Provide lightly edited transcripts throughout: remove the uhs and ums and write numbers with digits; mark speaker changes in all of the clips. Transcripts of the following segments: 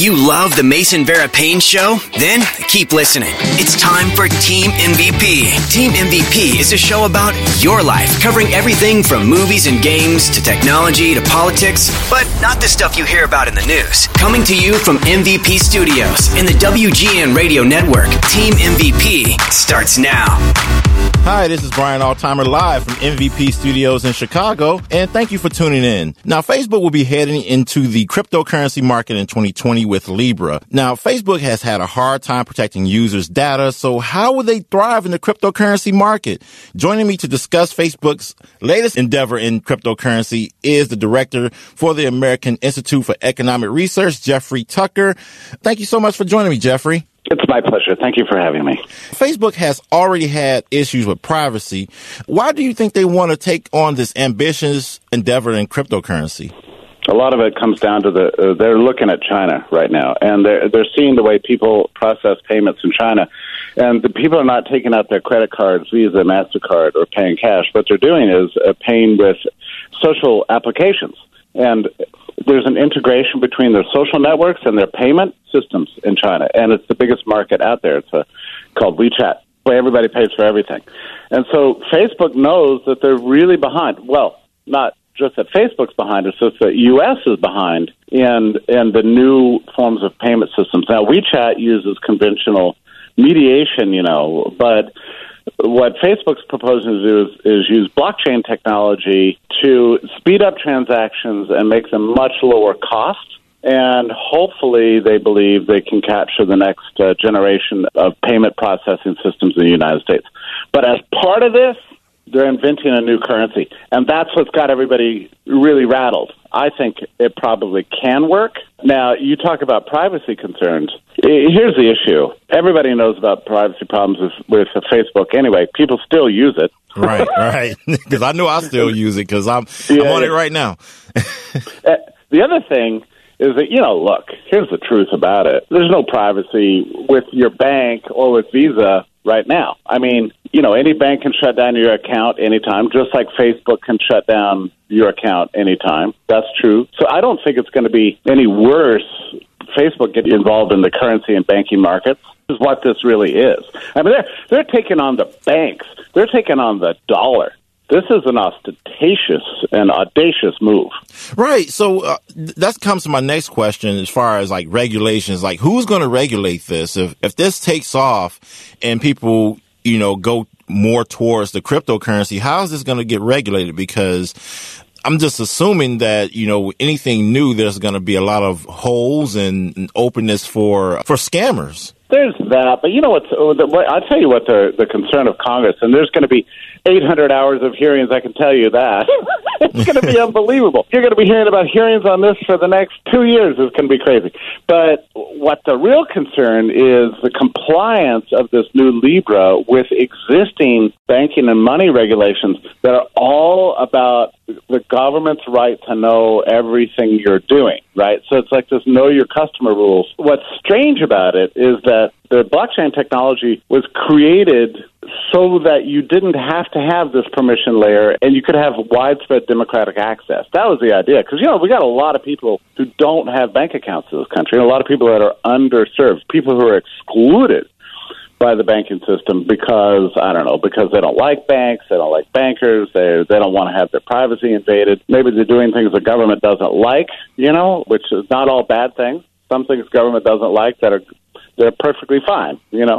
Speaker 1: you love the Mason Vera Payne Show? Then keep listening. It's time for Team MVP. Team MVP is a show about your life, covering everything from movies and games to technology to politics, but not the stuff you hear about in the news. Coming to you from MVP Studios in the WGN Radio Network, Team MVP starts now.
Speaker 2: Hi, this is Brian Altimer live from MVP Studios in Chicago, and thank you for tuning in. Now, Facebook will be heading into the cryptocurrency market in 2020 with Libra. Now, Facebook has had a hard time protecting users' data, so how will they thrive in the cryptocurrency market? Joining me to discuss Facebook's latest endeavor in cryptocurrency is the director for the American Institute for Economic Research, Jeffrey Tucker. Thank you so much for joining me, Jeffrey.
Speaker 3: It's my pleasure. Thank you for having me.
Speaker 2: Facebook has already had issues with privacy. Why do you think they want to take on this ambitious endeavor in cryptocurrency?
Speaker 3: A lot of it comes down to they're looking at China right now, and they're seeing the way people process payments in China. And the people are not taking out their credit cards, Visa, MasterCard, or paying cash. What they're doing is paying with social applications. And there's an integration between their social networks and their payment systems in China, and it's the biggest market out there. It's called WeChat, where everybody pays for everything. And so Facebook knows that they're really behind. Well, not just that Facebook's behind, it's just that U.S. is behind in the new forms of payment systems. Now, WeChat uses conventional mediation, but what Facebook's proposing to do is use blockchain technology to speed up transactions and make them much lower cost. And hopefully they believe they can capture the next generation of payment processing systems in the United States. But as part of this, they're inventing a new currency. And that's what's got everybody really rattled. I think it probably can work. Now, you talk about privacy concerns. Here's the issue. Everybody knows about privacy problems with Facebook anyway. People still use it.
Speaker 2: Right. Because I know I still use it because I'm on it right now.
Speaker 3: The other thing is that, look, here's the truth about it. There's no privacy with your bank or with Visa right now. I mean, any bank can shut down your account anytime, just like Facebook can shut down your account anytime. That's true. So I don't think it's going to be any worse. Facebook get involved in the currency and banking markets. This is what this really is. I mean, they're taking on the banks. They're taking on the dollar. This is an ostentatious and audacious move. Right.
Speaker 2: So that comes to my next question as far as like regulations, like who's going to regulate this? If this takes off and people, go more towards the cryptocurrency, how is this going to get regulated? Because I'm just assuming that, anything new, there's going to be a lot of holes and openness for scammers.
Speaker 3: There's that. But I'll tell you what the concern of Congress, and there's going to be 800 hours of hearings, I can tell you that. It's going to be unbelievable. You're going to be hearing about hearings on this for the next 2 years. It's going to be crazy. But what the real concern is the compliance of this new Libra with existing banking and money regulations that are all about the government's right to know everything you're doing, right? So it's like this know your customer rules. What's strange about it is that the blockchain technology was created so that you didn't have to have this permission layer and you could have widespread democratic access. That was the idea. Because, we got a lot of people who don't have bank accounts in this country, and a lot of people that are underserved, people who are excluded by the banking system because they don't like banks, they don't like bankers, they don't want to have their privacy invaded. Maybe they're doing things the government doesn't like, which is not all bad things. Some things government doesn't like they're perfectly fine,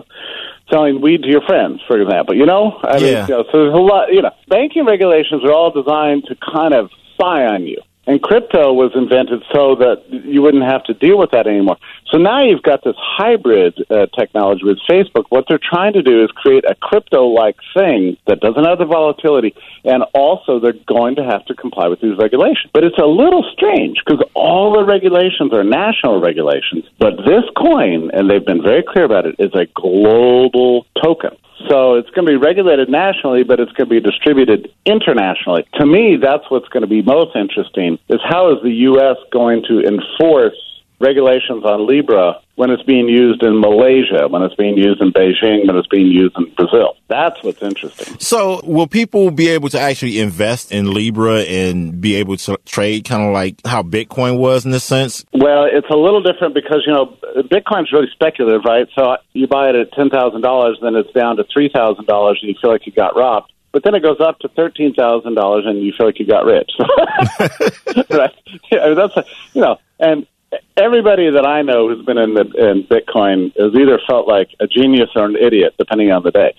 Speaker 3: selling weed to your friends, for example, so there's a lot, banking regulations are all designed to kind of spy on you. And crypto was invented so that you wouldn't have to deal with that anymore. So now you've got this hybrid technology with Facebook. What they're trying to do is create a crypto-like thing that doesn't have the volatility, and also they're going to have to comply with these regulations. But it's a little strange because all the regulations are national regulations, but this coin, and they've been very clear about it, is a global token. So it's going to be regulated nationally, but it's going to be distributed internationally. To me, that's what's going to be most interesting, is how is the U.S. going to enforce regulations on Libra when it's being used in Malaysia, when it's being used in Beijing, when it's being used in Brazil. That's what's interesting.
Speaker 2: So will people be able to actually invest in Libra and be able to trade kind of like how Bitcoin was in this sense?
Speaker 3: Well, it's a little different because, Bitcoin's really speculative, right? So you buy it at $10,000, then it's down to $3,000 and you feel like you got robbed. But then it goes up to $13,000 and you feel like you got rich. Right? And everybody that I know who's been in Bitcoin has either felt like a genius or an idiot, depending on the day.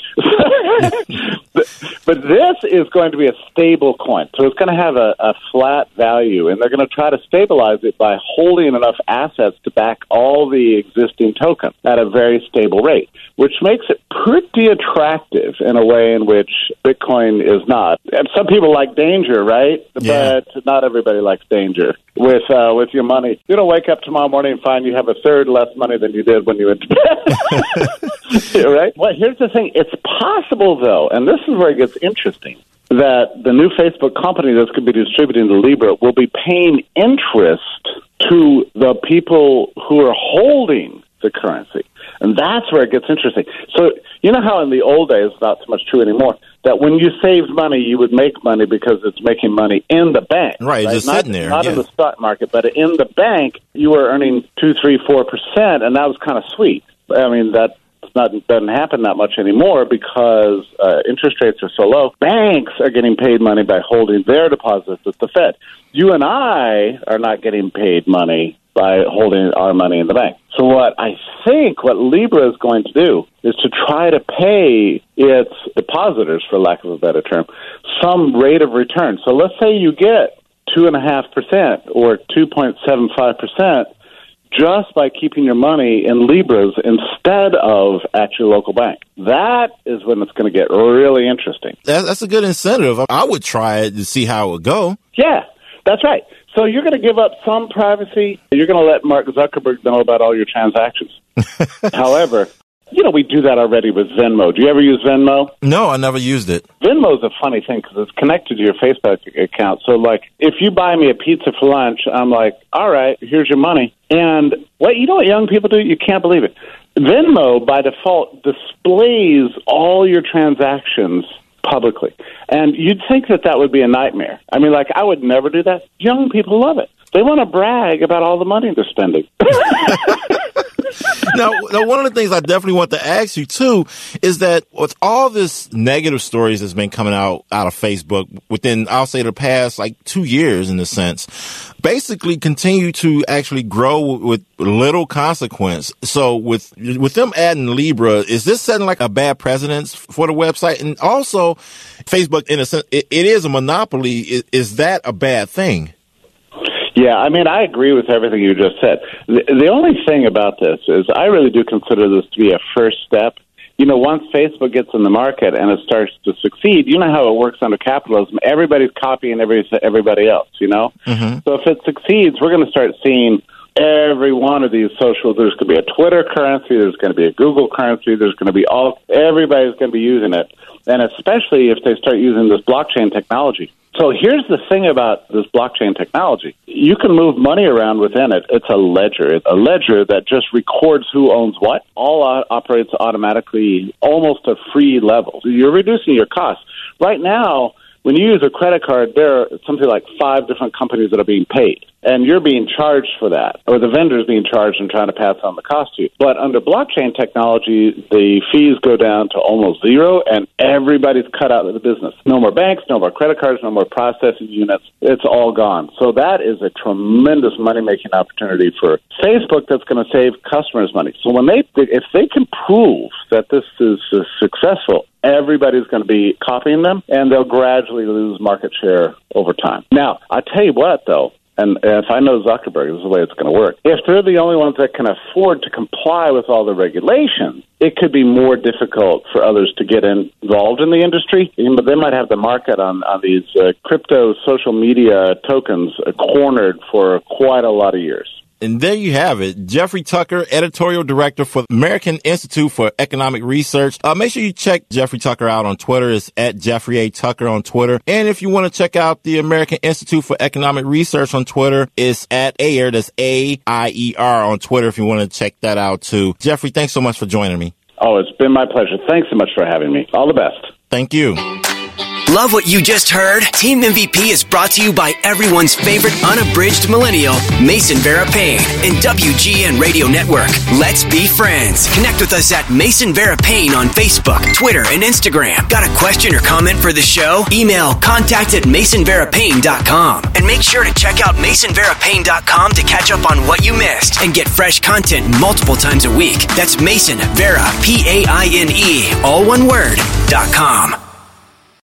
Speaker 3: But this is going to be a stable coin. So it's going to have a flat value, and they're going to try to stabilize it by holding enough assets to back all the existing tokens at a very stable rate, which makes it pretty attractive in a way in which Bitcoin is not. And some people like danger, right?
Speaker 2: Yeah.
Speaker 3: But not everybody likes danger with your money. You don't wake up tomorrow morning and find you have a third less money than you did when you went to bed. Right? Well, here's the thing. It's possible, though, and this is where it gets interesting, that the new Facebook company that's going to be distributing the Libra will be paying interest to the people who are holding the currency. And that's where it gets interesting. So you know how in the old days, not so much true anymore, that when you saved money, you would make money because it's making money in the bank.
Speaker 2: Right, just sitting there.
Speaker 3: Not in the stock market, but in the bank, you were earning 2%, 3%, 4%, and that was kind of sweet. I mean, that doesn't happen that much anymore because interest rates are so low. Banks are getting paid money by holding their deposits at the Fed. You and I are not getting paid money by holding our money in the bank. So what I think what Libra is going to do is to try to pay its depositors, for lack of a better term, some rate of return. So let's say you get 2.5% or 2.75% just by keeping your money in Libras instead of at your local bank. That is when it's going to get really interesting.
Speaker 2: That's a good incentive. I would try it to see how it would go.
Speaker 3: Yeah, that's right. So you're going to give up some privacy. You're going to let Mark Zuckerberg know about all your transactions. However, we do that already with Venmo. Do you ever use Venmo?
Speaker 2: No, I never used it.
Speaker 3: Venmo is a funny thing because it's connected to your Facebook account. So, if you buy me a pizza for lunch, I'm like, all right, here's your money. And what young people do? You can't believe it. Venmo, by default, displays all your transactions publicly. And you'd think that would be a nightmare. I mean, I would never do that. Young people love it. They want to brag about all the money they're spending.
Speaker 2: Now, one of the things I definitely want to ask you, too, is that with all this negative stories that's been coming out of Facebook within, I'll say, the past, 2 years, in a sense, basically continue to actually grow with little consequence. So with them adding Libra, is this setting a bad precedence for the website? And also, Facebook, in a sense, it is a monopoly. Is that a bad thing?
Speaker 3: Yeah, I mean, I agree with everything you just said. The only thing about this is I really do consider this to be a first step. Once Facebook gets in the market and it starts to succeed, you know how it works under capitalism. Everybody's copying everybody else, Mm-hmm. So if it succeeds, we're going to start seeing every one of these social, there's going to be a Twitter currency, there's going to be a Google currency, there's going to be everybody's going to be using it. And especially if they start using this blockchain technology. So here's the thing about this blockchain technology. You can move money around within it. It's a ledger. It's a ledger that just records who owns what. All operates automatically, almost at free level. You're reducing your costs. Right now, when you use a credit card, there are something like 5 different companies that are being paid. And you're being charged for that, or the vendor's being charged and trying to pass on the cost to you. But under blockchain technology, the fees go down to almost zero, and everybody's cut out of the business. No more banks, no more credit cards, no more processing units. It's all gone. So that is a tremendous money-making opportunity for Facebook that's going to save customers money. So if they can prove that this is successful, everybody's going to be copying them, and they'll gradually lose market share over time. Now, I'll tell you what, though, and if I know Zuckerberg, this is the way it's going to work. If they're the only ones that can afford to comply with all the regulations, it could be more difficult for others to get involved in the industry. But they might have the market on these crypto social media tokens cornered for quite a lot of years.
Speaker 2: And there you have it. Jeffrey Tucker, editorial director for the American Institute for Economic Research. Make sure you check Jeffrey Tucker out on Twitter. It's at Jeffrey A. Tucker on Twitter. And if you want to check out the American Institute for Economic Research on Twitter, it's at AIER. That's A-I-E-R on Twitter if you want to check that out too. Jeffrey, thanks so much for joining me.
Speaker 3: Oh, it's been my pleasure. Thanks so much for having me. All the best.
Speaker 2: Thank you.
Speaker 1: Love what you just heard? Team MVP is brought to you by everyone's favorite unabridged millennial, Mason Vera Payne, and WGN Radio Network. Let's be friends. Connect with us at Mason Vera Payne on Facebook, Twitter, and Instagram. Got a question or comment for the show? Email contact@masonverapayne.com. And make sure to check out masonverapayne.com to catch up on what you missed and get fresh content multiple times a week. That's Mason Vera, P-A-I-N-E, all one word, .com.